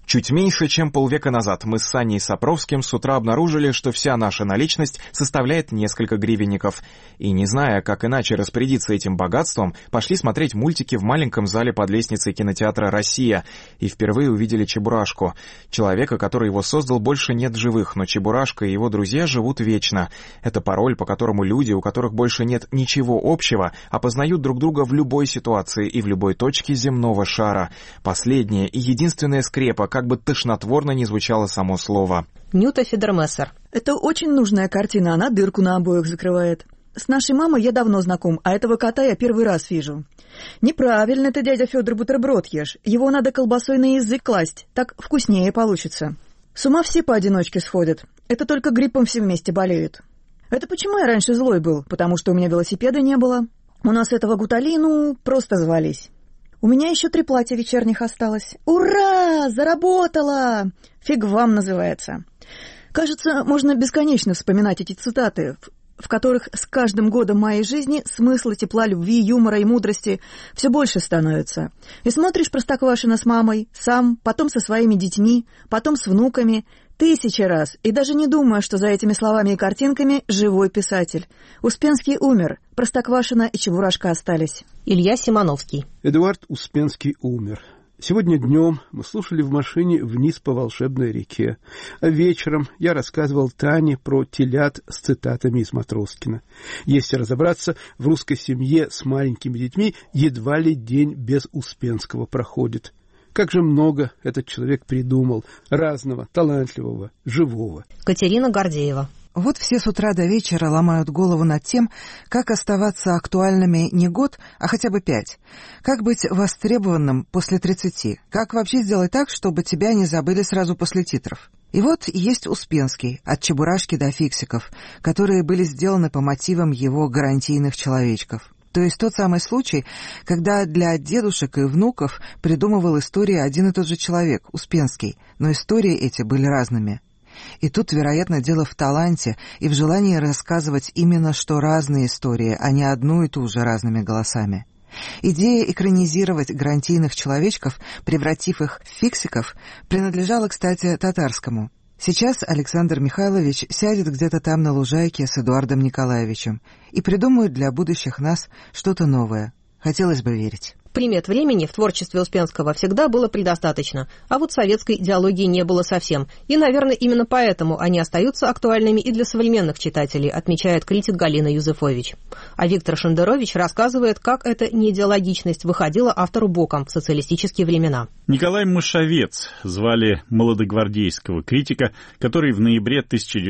Чуть меньше, чем полвека назад мы с Саней Сапровским с утра обнаружили, что вся наша наличность составляет несколько гривенников. И не зная, как иначе распорядиться этим богатством, пошли смотреть мультики в маленьком зале под лестницей кинотеатра «Россия» и впервые увидели Чебурашку. Человека, который его создал, больше нет в живых, но Чебурашка и его друзья живут вечно. Это пароль, по которому люди, у которых больше нет ничего общего, опознают друг друга в любой ситуации и в любой точке земного шара. Последняя и единственная скрепа, как бы тошнотворно ни звучало само слово. Нюта Федермессер. Это очень нужная картина, она дырку на обоях закрывает. С нашей мамой я давно знаком, а этого кота я первый раз вижу. Неправильно ты, дядя Федор, бутерброд ешь. Его надо колбасой на язык класть, так вкуснее получится. С ума все поодиночке сходят. Это только гриппом все вместе болеют. Это почему я раньше злой был? Потому что у меня велосипеда не было. У нас этого гутали, просто звались. У меня еще 3 платья вечерних осталось. Ура! Заработала! Фиг вам называется. Кажется, можно бесконечно вспоминать эти цитаты, в которых с каждым годом моей жизни смысла, тепла, любви, юмора и мудрости все больше становится. И смотришь Простоквашино с мамой, сам, потом со своими детьми, потом с внуками, 1000 раз, и даже не думаю, что за этими словами и картинками живой писатель. Успенский умер, Простоквашино и Чебурашка остались. Илья Симоновский. Эдуард Успенский умер. Сегодня днем мы слушали в машине «Вниз по волшебной реке», а вечером я рассказывал Тане про телят с цитатами из Матроскина. Если разобраться, в русской семье с маленькими детьми едва ли день без Успенского проходит. Как же много этот человек придумал, разного, талантливого, живого. Катерина Гордеева. Вот все с утра до вечера ломают голову над тем, как оставаться актуальными не год, а хотя бы 5. Как быть востребованным после 30. Как вообще сделать так, чтобы тебя не забыли сразу после титров. И вот есть Успенский, от Чебурашки до фиксиков, которые были сделаны по мотивам его гарантийных человечков. То есть тот самый случай, когда для дедушек и внуков придумывал истории один и тот же человек, Успенский, но истории эти были разными. И тут, вероятно, дело в таланте и в желании рассказывать именно что разные истории, а не одну и ту же разными голосами. Идея экранизировать гарантийных человечков, превратив их в фиксиков, принадлежала, кстати, Татарскому. Сейчас Александр Михайлович сядет где-то там на лужайке с Эдуардом Николаевичем и придумает для будущих нас что-то новое. Хотелось бы верить. Примет времени в творчестве Успенского всегда было предостаточно, а вот советской идеологии не было совсем. И, наверное, именно поэтому они остаются актуальными и для современных читателей, отмечает критик Галина Юзефович. А Виктор Шендерович рассказывает, как эта неидеологичность выходила автору боком в социалистические времена. Николай Мышавец звали молодогвардейского критика, который в ноябре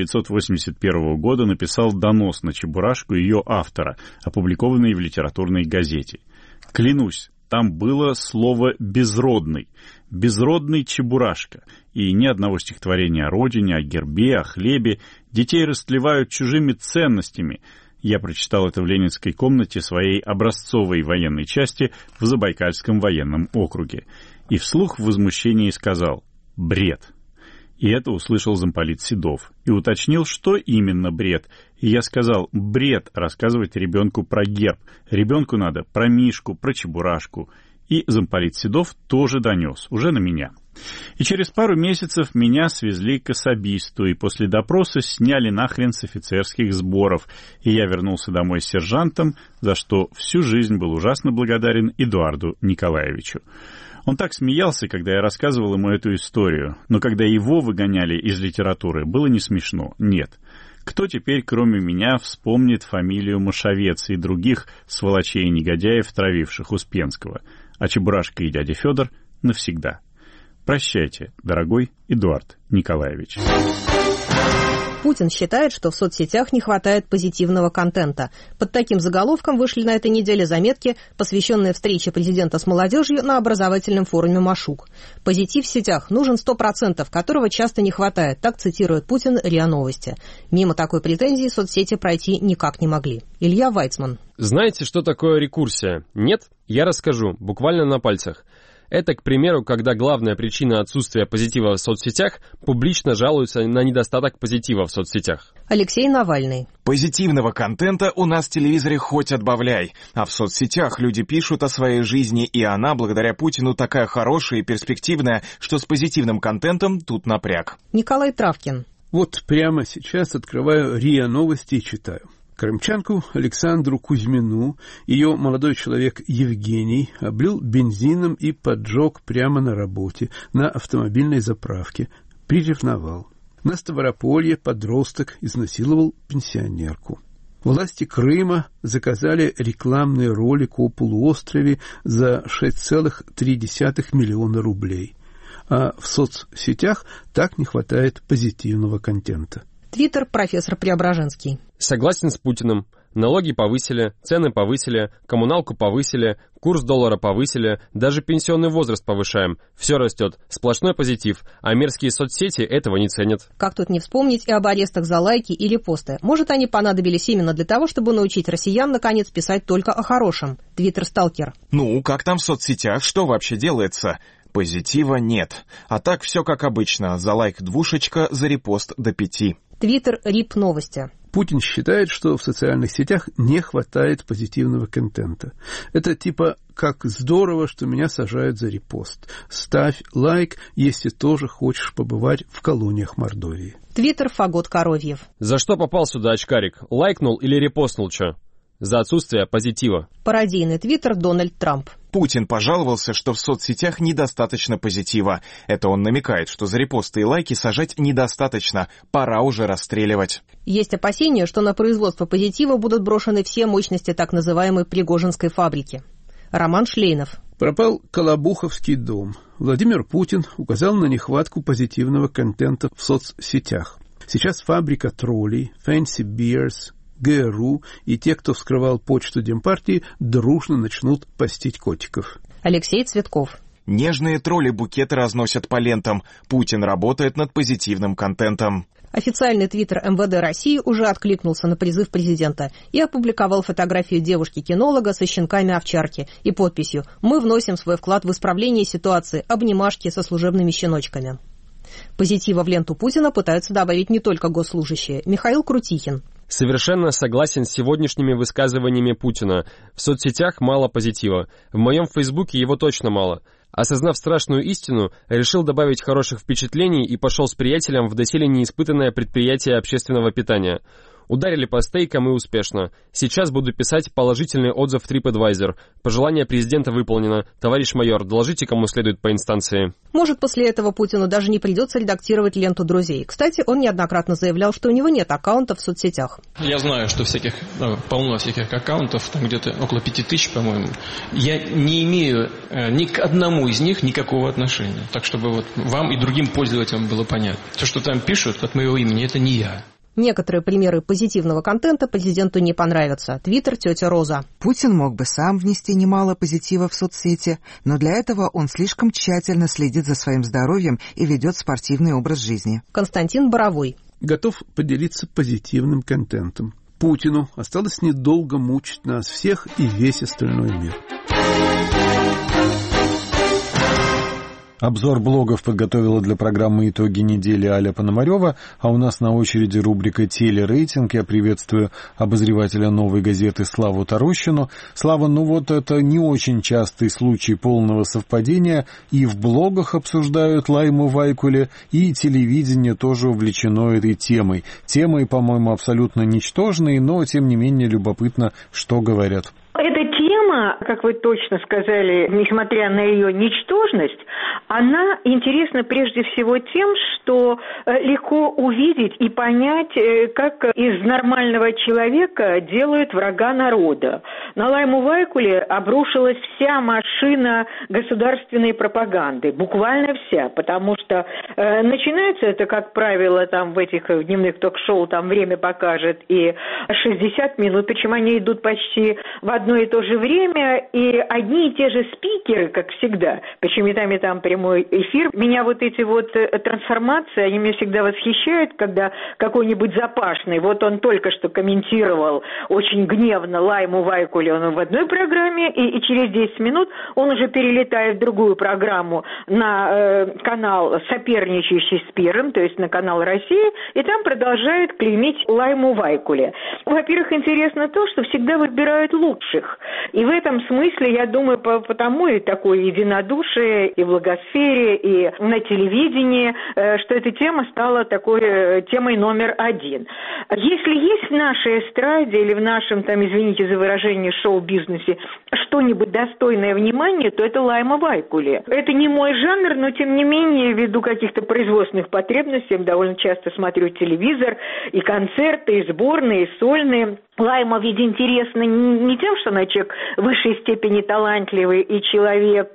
1981 года написал донос на Чебурашку ее автора, опубликованный в литературной газете. Клянусь, там было слово «безродный». «Безродный Чебурашка». И ни одного стихотворения о родине, о гербе, о хлебе. Детей растлевают чужими ценностями. Я прочитал это в ленинской комнате своей образцовой военной части в Забайкальском военном округе. И вслух в возмущении сказал «бред». И это услышал замполит Седов. И уточнил, что именно бред. И я сказал, бред рассказывать ребенку про герб. Ребенку надо про Мишку, про Чебурашку. И замполит Седов тоже донес, уже на меня. И через пару месяцев меня свезли к особисту, и после допроса сняли нахрен с офицерских сборов. И я вернулся домой с сержантом, за что всю жизнь был ужасно благодарен Эдуарду Николаевичу. Он так смеялся, когда я рассказывал ему эту историю, но когда его выгоняли из литературы, было не смешно, нет. Кто теперь, кроме меня, вспомнит фамилию Мышавец и других сволочей и негодяев, травивших Успенского? А Чебурашка и дядя Федор навсегда. Прощайте, дорогой Эдуард Николаевич. Путин считает, что в соцсетях не хватает позитивного контента. Под таким заголовком вышли на этой неделе заметки, посвященные встрече президента с молодежью на образовательном форуме «Машук». Позитив в сетях нужен 100%, которого часто не хватает, так цитирует Путин РИА Новости. Мимо такой претензии соцсети пройти никак не могли. Илья Вайцман. Знаете, что такое рекурсия? Нет? Я расскажу, буквально на пальцах. Это, к примеру, когда главная причина отсутствия позитива в соцсетях публично жалуются на недостаток позитива в соцсетях. Алексей Навальный. Позитивного контента у нас в телевизоре хоть отбавляй, а в соцсетях люди пишут о своей жизни, и она, благодаря Путину, такая хорошая и перспективная, что с позитивным контентом тут напряг. Николай Травкин. Вот прямо сейчас открываю РИА Новости и читаю. Крымчанку Александру Кузьмину ее молодой человек Евгений облил бензином и поджег прямо на работе, на автомобильной заправке. Приревновал. На Ставрополье подросток изнасиловал пенсионерку. Власти Крыма заказали рекламный ролик о полуострове за 6,3 миллиона рублей. А в соцсетях так не хватает позитивного контента. Твиттер, профессор Преображенский. Согласен с Путиным. Налоги повысили, цены повысили, коммуналку повысили, курс доллара повысили, даже пенсионный возраст повышаем. Все растет, сплошной позитив, а мерзкие соцсети этого не ценят. Как тут не вспомнить и об арестах за лайки или посты? Может, они понадобились именно для того, чтобы научить россиян, наконец, писать только о хорошем. Твиттер-сталкер. Ну, как там в соцсетях, что вообще делается? Позитива нет. А так все как обычно. За лайк 2, за репост до 5. Твиттер РИП Новости. Путин считает, что в социальных сетях не хватает позитивного контента. Это типа «как здорово, что меня сажают за репост». Ставь лайк, если тоже хочешь побывать в колониях Мордовии. Твиттер Фагот Коровьев. За что попал сюда очкарик? Лайкнул или репостнул что? За отсутствие позитива. Пародийный твиттер Дональд Трамп. Путин пожаловался, что в соцсетях недостаточно позитива. Это он намекает, что за репосты и лайки сажать недостаточно, пора уже расстреливать. Есть опасения, что на производство позитива будут брошены все мощности так называемой Пригожинской фабрики. Роман Шлейнов. Пропал Колобуховский дом. Владимир Путин указал на нехватку позитивного контента в соцсетях. Сейчас фабрика троллей, Fancy Bears, ГРУ и те, кто вскрывал почту Демпартии, дружно начнут постить котиков. Алексей Цветков. Нежные тролли букеты разносят по лентам. Путин работает над позитивным контентом. Официальный твиттер МВД России уже откликнулся на призыв президента и опубликовал фотографию девушки-кинолога со щенками овчарки и подписью «Мы вносим свой вклад в исправление ситуации, обнимашки со служебными щеночками». Позитива в ленту Путина пытаются добавить не только госслужащие. Михаил Крутихин. Совершенно согласен с сегодняшними высказываниями Путина. В соцсетях мало позитива. В моем Фейсбуке его точно мало. Осознав страшную истину, решил добавить хороших впечатлений и пошел с приятелем в доселе неиспытанное предприятие общественного питания. Ударили по стейкам и успешно. Сейчас буду писать положительный отзыв в TripAdvisor. Пожелание президента выполнено. Товарищ майор, доложите, кому следует по инстанции. Может, после этого Путину даже не придется редактировать ленту друзей. Кстати, он неоднократно заявлял, что у него нет аккаунтов в соцсетях. Я знаю, что полно всяких аккаунтов, там где-то около 5000, по-моему. Я не имею ни к одному из них никакого отношения. Так, чтобы вот вам и другим пользователям было понятно. То, что там пишут от моего имени, это не я. Некоторые примеры позитивного контента президенту не понравятся. Твиттер тетя Роза. Путин мог бы сам внести немало позитива в соцсети, но для этого он слишком тщательно следит за своим здоровьем и ведет спортивный образ жизни. Константин Боровой. Готов поделиться позитивным контентом. Путину осталось недолго мучить нас всех и весь остальной мир. Обзор блогов подготовила для программы «Итоги недели» Аля Пономарева, а у нас на очереди рубрика «Телерейтинг». Я приветствую обозревателя «Новой газеты» Славу Тарущину. Слава, это не очень частый случай полного совпадения. И в блогах обсуждают Лайму Вайкуле, и телевидение тоже увлечено этой темой. Темой, по-моему, абсолютно ничтожной, но, тем не менее, любопытно, что говорят. Эта тема, как вы точно сказали, несмотря на ее ничтожность, она интересна прежде всего тем, что легко увидеть и понять, как из нормального человека делают врага народа. На Лайму Вайкуле обрушилась вся машина государственной пропаганды, буквально вся, потому что начинается это, как правило, там в этих дневных ток-шоу, там время покажет, и 60 минут, причем они идут почти в одно и то же время, и одни и те же спикеры, как всегда, причем и там прямой эфир. Меня вот эти вот трансформации, они меня всегда восхищают, когда какой-нибудь Запашный, вот он только что комментировал очень гневно Лайму Вайкуле вначале он в одной программе, и через 10 минут он уже перелетает в другую программу на канал, соперничающий с Первым, то есть на канал «Россия», и там продолжает клеймить Лайму Вайкуле. Во-первых, интересно то, что всегда выбирают лучших. И в этом смысле, я думаю, потому и такое единодушие и в блогосфере, и на телевидении, что эта тема стала такой темой номер один. Если есть в нашей эстраде или в нашем, там, извините за выражение, шоу-бизнесе что-нибудь достойное внимания, то это Лайма Вайкуле. Это не мой жанр, но тем не менее, ввиду каких-то производственных потребностей, я довольно часто смотрю телевизор, и концерты, и сборные, и сольные. Лайма ведь интересна не тем, что она человек в высшей степени талантливый и человек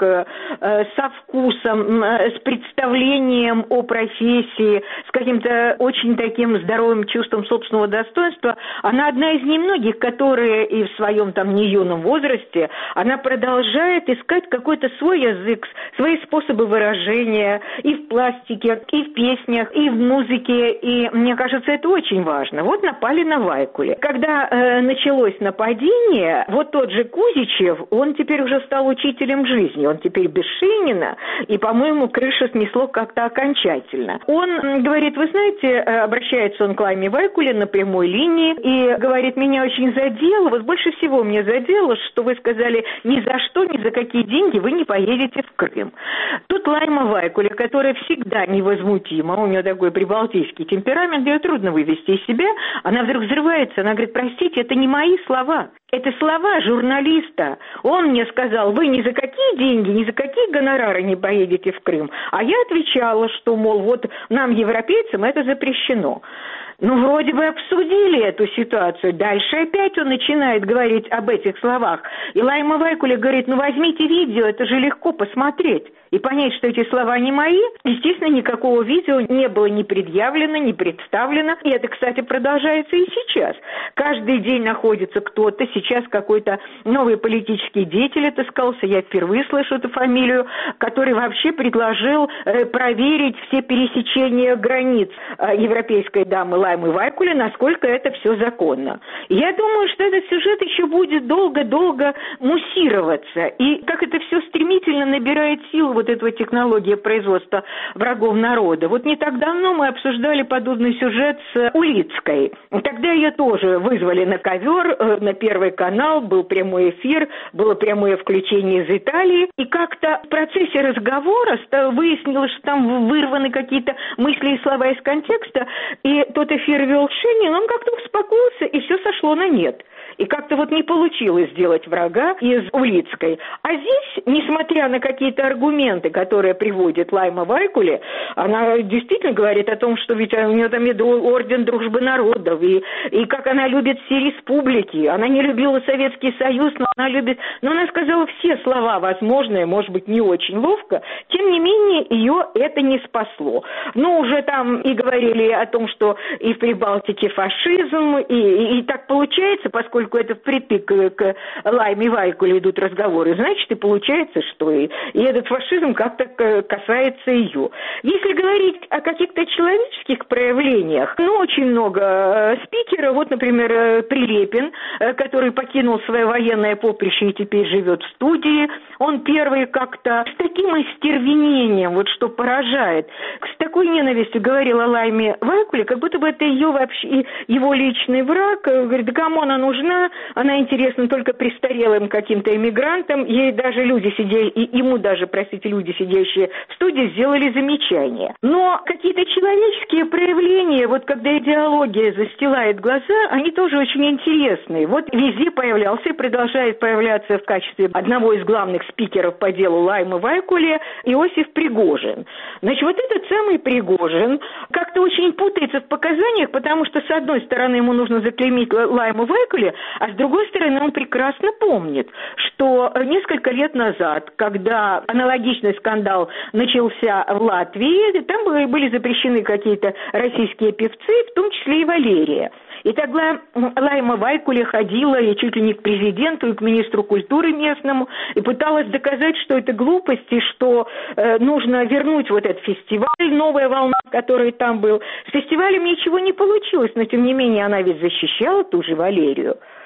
со вкусом, с представлением о профессии, с каким-то очень таким здоровым чувством собственного достоинства. Она одна из немногих, которые и в своем там не юном возрасте, она продолжает искать какой-то свой язык, свои способы выражения и в пластике, и в песнях, и в музыке. И мне кажется, это очень важно. Вот напали на Вайкуле. Когда началось нападение, вот тот же Кузичев, он теперь уже стал учителем жизни, он теперь без Шинина, и, по-моему, крышу снесло как-то окончательно. Он говорит, вы знаете, обращается он к Лайме Вайкуле на прямой линии и говорит, меня очень задело, вот больше всего мне задело, что вы сказали, ни за что, ни за какие деньги вы не поедете в Крым. Тут Лайма Вайкуле, которая всегда невозмутима, у нее такой прибалтийский темперамент, ее трудно вывести из себя, она вдруг взрывается, она говорит, простите, это не мои слова, это слова журналиста. Он мне сказал, вы ни за какие деньги, ни за какие гонорары не поедете в Крым. А я отвечала, что, мол, вот нам, европейцам, это запрещено. Ну, вроде бы обсудили эту ситуацию. Дальше опять он начинает говорить об этих словах. И Лайма Вайкуле говорит, ну, возьмите видео, это же легко посмотреть и понять, что эти слова не мои. Естественно, никакого видео не было ни предъявлено, ни представлено. И это, кстати, продолжается и сейчас. Каждый день находится кто-то. Сейчас какой-то новый политический деятель отыскался. Я впервые слышу эту фамилию, который вообще предложил проверить все пересечения границ европейской дамы Лаймы Вайкуле, насколько это все законно. Я думаю, что этот сюжет еще будет долго-долго муссироваться. И как это все стремительно набирает силу, вот эта технология производства врагов народа. Вот не так давно мы обсуждали подобный сюжет с Улицкой. Тогда ее тоже вызвали на ковер, на Первый канал, был прямой эфир, было прямое включение из Италии. И как-то в процессе разговора выяснилось, что там вырваны какие-то мысли и слова из контекста, и тот эфир вел Шинин, он как-то успокоился, и все сошло на нет. И как-то вот не получилось сделать врага из Улицкой. А здесь, несмотря на какие-то аргументы, которые приводит Лайма Вайкуле, она действительно говорит о том, что ведь у нее там орден дружбы народов, и как она любит все республики. Она не любила Советский Союз, но она любит... Но она сказала все слова возможные, может быть, не очень ловко. Тем не менее, ее это не спасло. Ну, уже там и говорили о том, что и в Прибалтике фашизм, и так получается, поскольку это впритык к Лайме Вайкуле идут разговоры, значит, и получается, что и этот фашизм как-то касается ее. Если говорить о каких-то человеческих проявлениях, ну, очень много спикеров, вот, например, Прилепин, который покинул свое военное поприще и теперь живет в студии, он первый как-то с таким остервенением, вот что поражает, с такой ненавистью говорил о Лайме Вайкуле, как будто бы это ее вообще, его личный враг, говорит, да кому она нужна, она интересна только престарелым каким-то эмигрантам, ей даже люди ему даже, простите, люди, сидящие в студии, сделали замечание. Но какие-то человеческие проявления, вот когда идеология застилает глаза, они тоже очень интересные. Вот везде появлялся и продолжает появляться в качестве одного из главных спикеров по делу Лаймы Вайкуле Иосиф Пригожин. Значит, вот этот самый Пригожин как-то очень путается в показаниях, потому что, с одной стороны, ему нужно заклеймить Лайму Вайкуле, а с другой стороны, он прекрасно помнит, что несколько лет назад, когда аналогичный скандал начался в Латвии, там были запрещены какие-то российские певцы, в том числе и Валерия. И тогда Лайма Вайкуле ходила и чуть ли не к президенту, и к министру культуры местному, и пыталась доказать, что это глупость, и что нужно вернуть вот этот фестиваль, новая волна, который там был. С фестивалем ничего не получилось, но тем не менее она ведь защищала ту же Валерию.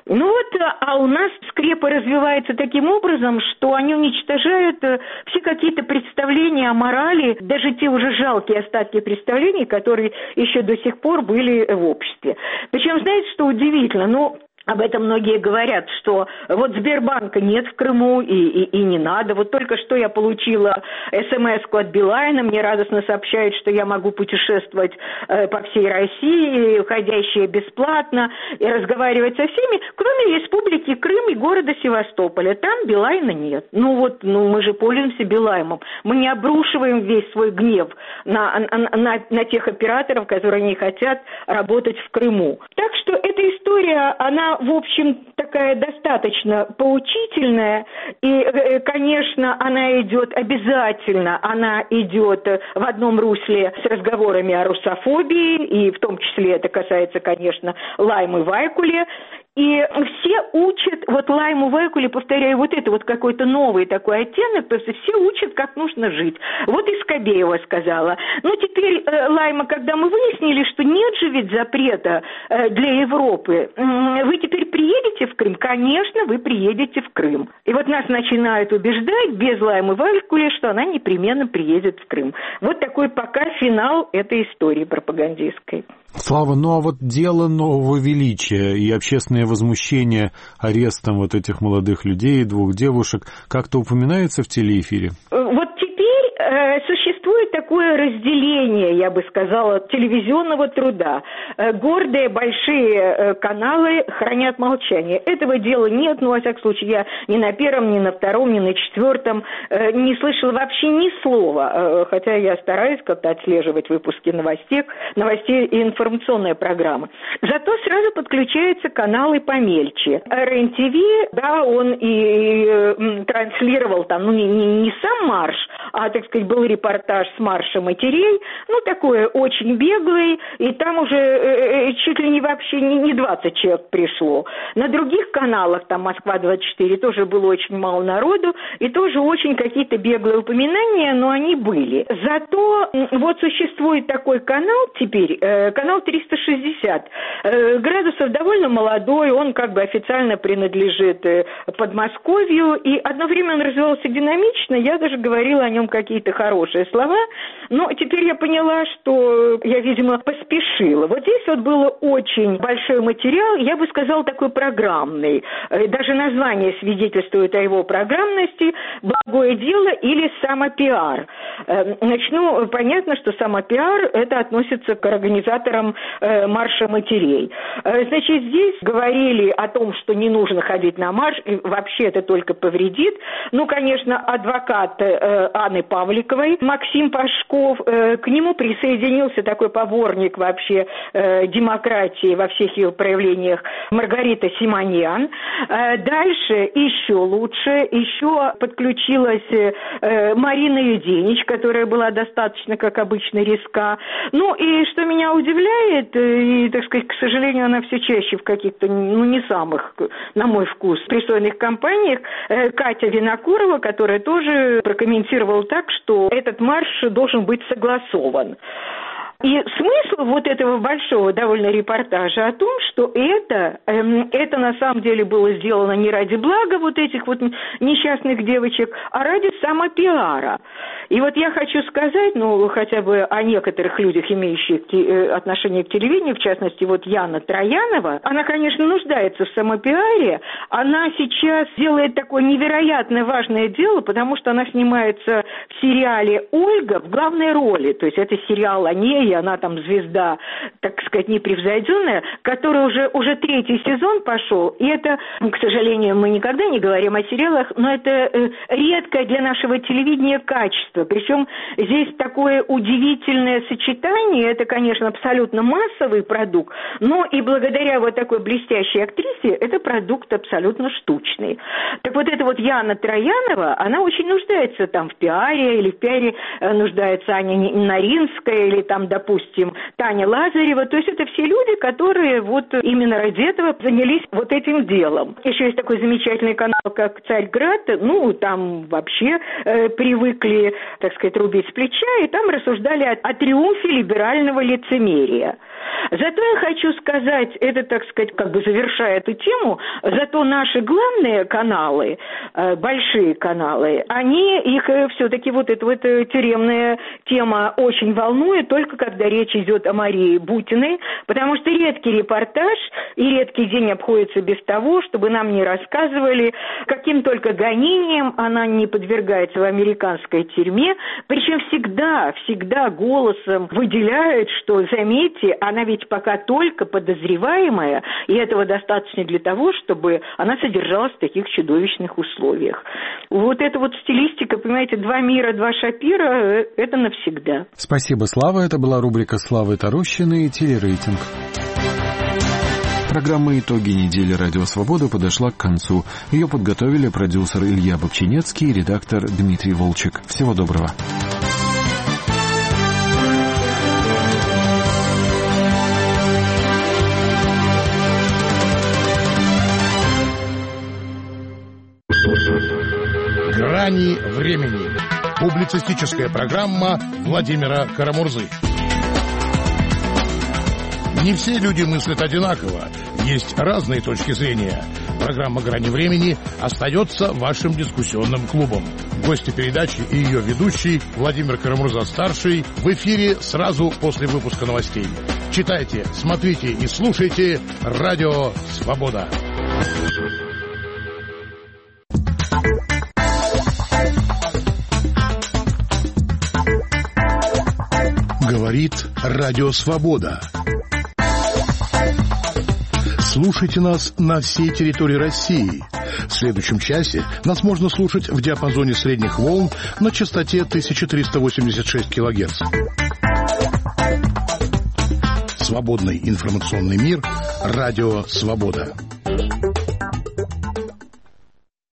Ну вот, а у нас скрепы развиваются таким образом, что они уничтожают все какие-то представления о морали, даже те уже жалкие остатки представлений, которые еще до сих пор были в обществе. Причем, знаете, что удивительно? Об этом многие говорят, что вот Сбербанка нет в Крыму и не надо. Вот только что я получила смс-ку от Билайна, мне радостно сообщают, что я могу путешествовать по всей России, входящие бесплатно, и разговаривать со всеми, кроме Республики Крым и города Севастополя. Там Билайна нет. Мы же пользуемся Билайном. Мы не обрушиваем весь свой гнев на тех операторов, которые не хотят работать в Крыму. Так что эта история, она в общем, такая достаточно поучительная, и, конечно, она идет обязательно, она идет в одном русле с разговорами о русофобии, и в том числе это касается, конечно, Лаймы Вайкуле. И все учат, вот Лайму Вайкуле, повторяю, вот это вот какой-то новый такой оттенок, то есть все учат, как нужно жить. Вот и Скобеева сказала. Теперь, Лайма, когда мы выяснили, что нет же ведь запрета для Европы, вы теперь приедете в Крым? Конечно, вы приедете в Крым. И вот нас начинают убеждать без Лаймы Вайкуле, что она непременно приедет в Крым. Вот такой пока финал этой истории пропагандистской. Слава, а вот дело нового величия и общественное возмущение арестом вот этих молодых людей, 2 девушек, как-то упоминается в телеэфире? Вот теперь существует такое разделение, я бы сказала, телевизионного труда. Гордые большие каналы хранят молчание. Этого дела нет, во всяком случае, я ни на первом, ни на втором, ни на четвертом не слышала вообще ни слова, хотя я стараюсь как-то отслеживать выпуски новостей и информационные программы. Зато сразу подключаются каналы помельче. РЕН-ТВ, да, он и транслировал там, не сам марш, а, так сказать, был репортаж с марша матерей, такой очень беглый, и там уже чуть ли не вообще не 20 человек пришло. На других каналах, там Москва-24, тоже было очень мало народу, и тоже очень какие-то беглые упоминания, но они были. Зато вот существует такой канал теперь, канал 360, Градусов довольно молодой, он как бы официально принадлежит Подмосковью, и одно время он развивался динамично, я даже говорила о нем какие-то хорошие слова, но теперь я поняла, что я, видимо, поспешила. Вот здесь вот было очень большой материал, я бы сказала, такой программный. Даже название свидетельствует о его программности «Благое дело» или «Самопиар». Понятно, что самопиар, это относится к организаторам марша матерей. Значит, здесь говорили о том, что не нужно ходить на марш, и вообще это только повредит. Конечно, адвокат Анны Павликовой, Максим Пашков, к нему присоединился такой поборник вообще демократии во всех ее проявлениях Маргарита Симоньян. Дальше еще лучше, еще подключилась Марина Юденич, которая была достаточно, как обычно, резка. И что меня удивляет, и, так сказать, к сожалению, она все чаще в каких-то, не самых, на мой вкус, пристойных компаниях, Катя Винокурова, которая тоже прокомментировала так, что этот марш должен быть согласован. И смысл вот этого большого довольно репортажа о том, что это на самом деле было сделано не ради блага вот этих вот несчастных девочек, а ради самопиара. И вот я хочу сказать, хотя бы о некоторых людях, имеющих отношение к телевидению, в частности, вот Яна Троянова, она, конечно, нуждается в самопиаре, она сейчас делает такое невероятно важное дело, потому что она снимается в сериале «Ольга» в главной роли, то есть это сериал о ней, и она там звезда, так сказать, непревзойденная, который уже 3-й сезон пошел, и это, к сожалению, мы никогда не говорим о сериалах, но это редкое для нашего телевидения качество, причем здесь такое удивительное сочетание, это, конечно, абсолютно массовый продукт, но и благодаря вот такой блестящей актрисе это продукт абсолютно штучный. Так вот эта вот Яна Троянова, она очень нуждается там в пиаре, или в пиаре нуждается Аня Наринская, или там допустим, Таня Лазарева. То есть это все люди, которые вот именно ради этого занялись вот этим делом. Еще есть такой замечательный канал, как «Царьград». Ну, там вообще привыкли, так сказать, рубить с плеча, и там рассуждали о триумфе либерального лицемерия. Зато я хочу сказать, это, так сказать, как бы завершая эту тему, зато наши главные каналы, большие каналы, они, их все-таки вот эта тюремная тема очень волнует, только когда речь идет о Марии Бутиной, потому что редкий репортаж и редкий день обходится без того, чтобы нам не рассказывали, каким только гонениям она не подвергается в американской тюрьме, причем всегда голосом выделяет, что, заметьте, она ведь пока только подозреваемая, и этого достаточно для того, чтобы она содержалась в таких чудовищных условиях. Вот эта вот стилистика, понимаете, два мира, два Шапира, это навсегда. Спасибо, Слава. Это была рубрика Славы Тарущиной и телерейтинг. Программа «Итоги недели Радио Свобода» подошла к концу. Ее подготовили продюсер Илья Бобчинецкий и редактор Дмитрий Волчек. Всего доброго. «Грани времени». Публицистическая программа Владимира Карамурзы. Не все люди мыслят одинаково. Есть разные точки зрения. Программа «Грани времени» остается вашим дискуссионным клубом. Гости передачи и ее ведущий Владимир Карамурза-старший в эфире сразу после выпуска новостей. Читайте, смотрите и слушайте «Радио Свобода». Говорит Радио Свобода. Слушайте нас на всей территории России. В следующем часе нас можно слушать в диапазоне средних волн на частоте 1386 кГц. Свободный информационный мир. Радио Свобода.